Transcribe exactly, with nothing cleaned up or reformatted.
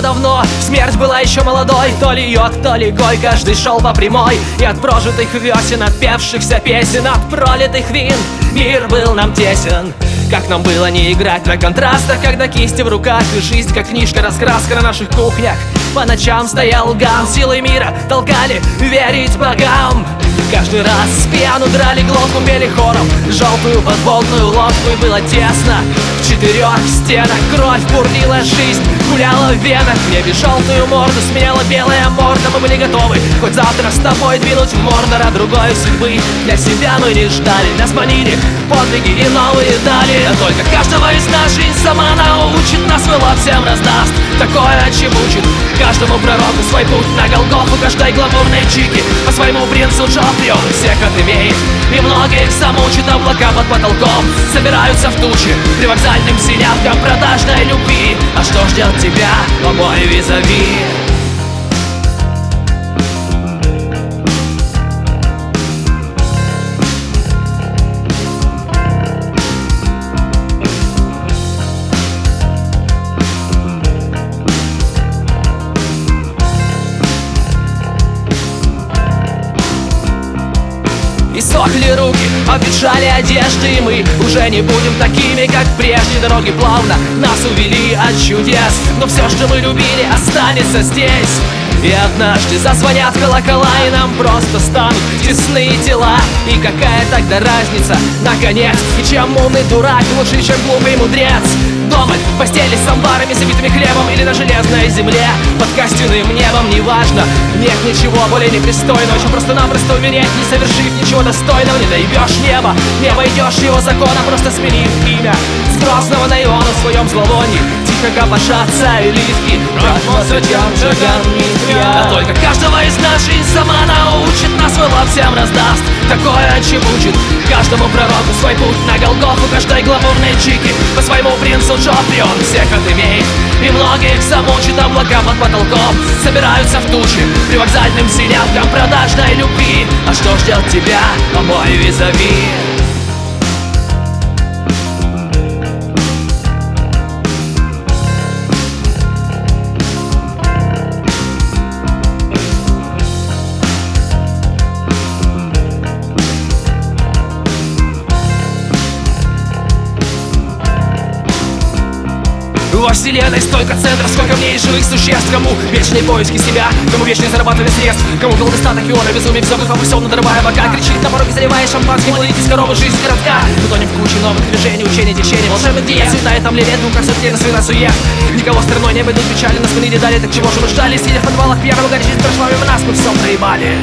давно смерть была еще молодой. То ли йод, то ли гой, каждый шел по прямой. И от прожитых весен, от певшихся песен, от пролитых вин мир был нам тесен. Как нам было не играть на контрастах, когда кисти в руках и жизнь, как книжка, раскраска на наших кухнях. По ночам стоял гам, силой мира толкали верить богам. Каждый раз с пьяну драли глотку, пели хором желтую подводную лодку. И было тесно в четырех стенах, кровь бурлила, жизнь гуляла в венах. В небе желтую морду сменяла белая морда. Мы были готовы хоть завтра с тобой двинуть в Мордор, а другой судьбы для себя мы не ждали. Нас манили подвиги и новые дали. А только каждого из нас жизнь сама научит, нас мыло всем раздаст, такое отчебучит. Каждому пророку свой путь на Голгофу, каждой гламурной чики по своему принцу Джоффри. Он всех отымеет и многих замучит. Облака под потолком собираются в тучи при вокзальным синявкам продажной любви. А что ждет тебя, о мой визави? Иссохли руки, обветшали одежды, и мы уже не будем такими, как прежде. Дороги плавно нас увели от чудес, но все, что мы любили, останется здесь. И однажды зазвонят колокола, и нам просто станут тесные тела. И какая тогда разница, наконец? И чем умный дурак лучше, чем глупый мудрец? Дома, в постели с амбарами, забитыми хлебом, или на железной земле под костяным небом, неважно. Нет ничего более непристойного, чем просто-напросто умереть, не совершив ничего достойного. Не доебешь небо, не обойдешь его закона, просто сменив имя с грозного на Иона в своем зловонии. Тихо копошатся элитки, а только каждого из нас жизнь сама научит, нас мыло всем раздаст, такое отчебучит. Каждому пророку свой путь на Голгофу, каждой гламурной чики по своему принцу Джоффри. Он всех отымеет и многих замучит. Облака под потолком собираются в тучи при вокзальным синявкам продажной любви. А что ждет тебя, о мой визави? Во вселенной столько центров, сколько в ней живых существ. Кому вечные поиски себя, кому вечное зарабатывание средств, кому был достаток и он, и безумие все духом, и все надрывая бока. Кричит на пороге, заливая шампанским, молитесь из коровы, жизнь городка. Мы тонем в куче новых движений, учений, течений, волшебных диет. Цветная там лилет, двух красоте, на свина сует. Никого стороной не обойдут печали, нас мы не дали, так чего же мы ждали? Сидя в подвалах пьяного горячить, прошла мимо нас, мы все проебали.